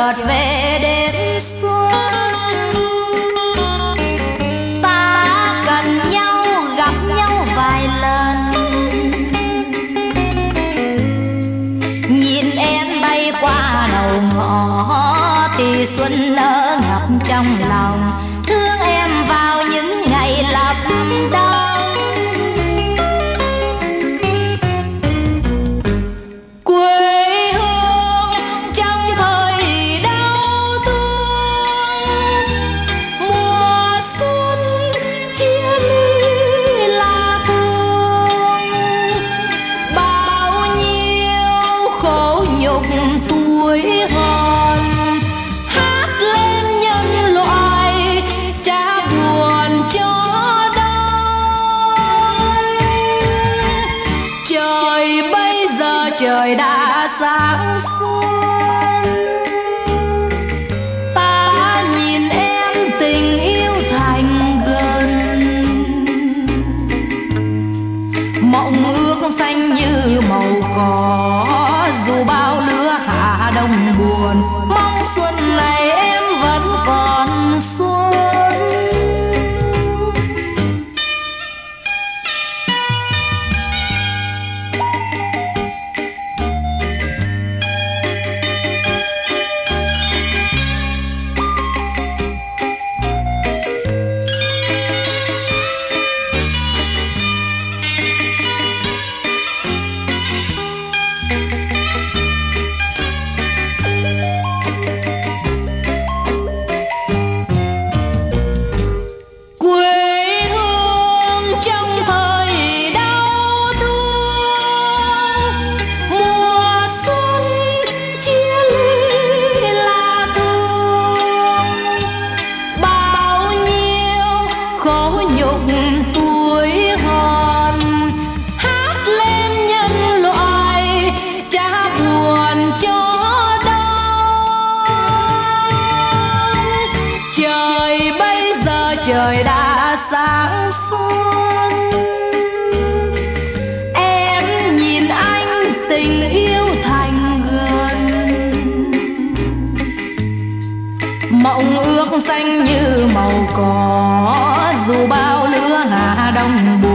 chợt về đêm xuân. Ta cần nhau, gặp nhau vài lần, nhìn em bay qua đầu ngõ thì xuân nở ngập trong lòng. Thương em vào những ngày lập đông, quê hương trong thời đau thương. Mùa xuân chia ly là thương, bao nhiêu khổ nhục tuổi hòn. Hát lên nhân loại trả buồn cho đôi. Trời bây giờ trời đã sáng xuân, ta nhìn em tình yêu thành gần. Mộng ước xanh như màu cỏ, dù bao lứa hạ đông buồn. Mong xuân này em vẫn còn xuân. Quê hương trong thời đau thương, mùa xuân chia ly là thương. Bao nhiêu khổ nhục tuổi hòn, hát lên nhân loại trả buồn cho đôi. Trời bây giờ trời đã sáng xuân, em nhìn anh tình yêu thành gần. Mộng ước xanh như màu cỏ, dù bao lứa hạ đông buồn.